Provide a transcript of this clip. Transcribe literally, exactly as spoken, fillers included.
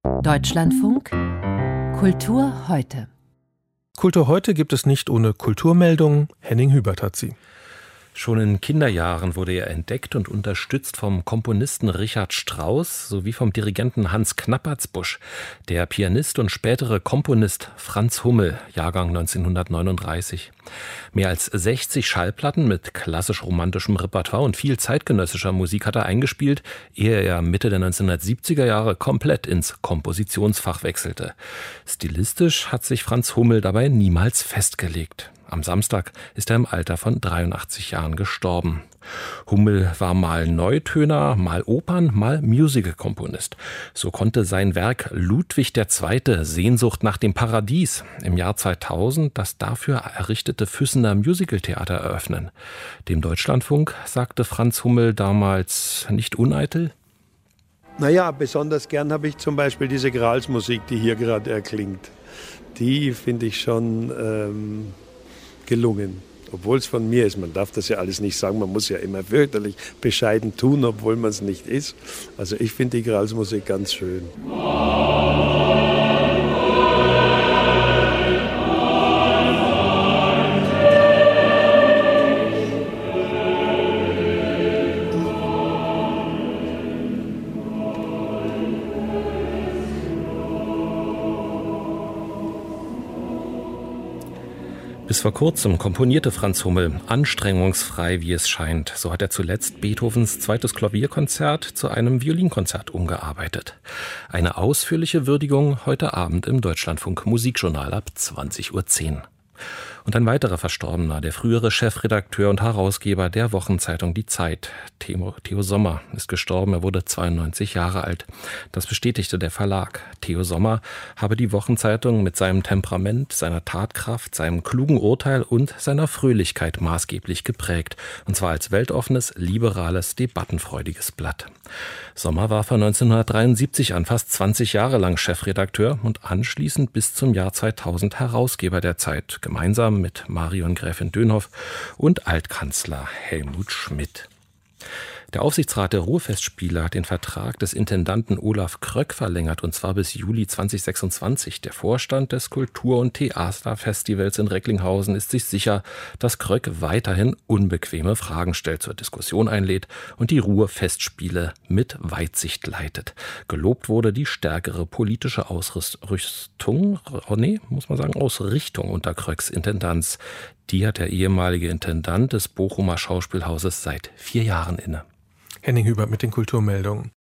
Deutschlandfunk Kultur heute. Kultur heute gibt es nicht ohne Kulturmeldungen. Henning Hubert hat sie. Schon in Kinderjahren wurde er entdeckt und unterstützt vom Komponisten Richard Strauss sowie vom Dirigenten Hans Knappertsbusch. Der Pianist und spätere Komponist Franz Hummel, Jahrgang neunzehnhundertneununddreißig. Mehr als sechzig Schallplatten mit klassisch-romantischem Repertoire und viel zeitgenössischer Musik hat er eingespielt, ehe er Mitte der neunzehnhundertsiebziger Jahre komplett ins Kompositionsfach wechselte. Stilistisch hat sich Franz Hummel dabei niemals festgelegt. Am Samstag ist er im Alter von dreiundachtzig Jahren gestorben. Hummel war mal Neutöner, mal Opern, mal Musical-Komponist. So konnte sein Werk Ludwig der Zweite, Sehnsucht nach dem Paradies, im Jahr zweitausend das dafür errichtete Füssener Musicaltheater eröffnen. Dem Deutschlandfunk sagte Franz Hummel damals nicht uneitel: Naja, besonders gern habe ich zum Beispiel diese Gralsmusik, die hier gerade erklingt. Die finde ich schon ähm, gelungen. Obwohl es von mir ist. Man darf das ja alles nicht sagen. Man muss ja immer fürchterlich bescheiden tun, obwohl man es nicht ist. Also ich finde die Gralsmusik ganz schön. Bis vor kurzem komponierte Franz Hummel anstrengungsfrei, wie es scheint. So hat er zuletzt Beethovens zweites Klavierkonzert zu einem Violinkonzert umgearbeitet. Eine ausführliche Würdigung heute Abend im Deutschlandfunk Musikjournal ab zwanzig Uhr zehn. Und ein weiterer Verstorbener, der frühere Chefredakteur und Herausgeber der Wochenzeitung Die Zeit, Theo, Theo Sommer, ist gestorben. Er wurde zweiundneunzig Jahre alt. Das bestätigte der Verlag. Theo Sommer habe die Wochenzeitung mit seinem Temperament, seiner Tatkraft, seinem klugen Urteil und seiner Fröhlichkeit maßgeblich geprägt. Und zwar als weltoffenes, liberales, debattenfreudiges Blatt. Sommer war von neunzehnhundertdreiundsiebzig an fast zwanzig Jahre lang Chefredakteur und anschließend bis zum Jahr zweitausend Herausgeber der Zeit, gemeinsam mit Marion Gräfin Dönhoff und Altkanzler Helmut Schmidt. Der Aufsichtsrat der Ruhrfestspiele hat den Vertrag des Intendanten Olaf Kröck verlängert, und zwar bis Juli zweitausendsechsundzwanzig. Der Vorstand des Kultur- und Theaterfestivals in Recklinghausen ist sich sicher, dass Kröck weiterhin unbequeme Fragen stellt, zur Diskussion einlädt und die Ruhrfestspiele mit Weitsicht leitet. Gelobt wurde die stärkere politische Ausrüstung, nee, muss man sagen, Ausrichtung unter Kröcks Intendanz. Die hat der ehemalige Intendant des Bochumer Schauspielhauses seit vier Jahren inne. Henning Hubert mit den Kulturmeldungen.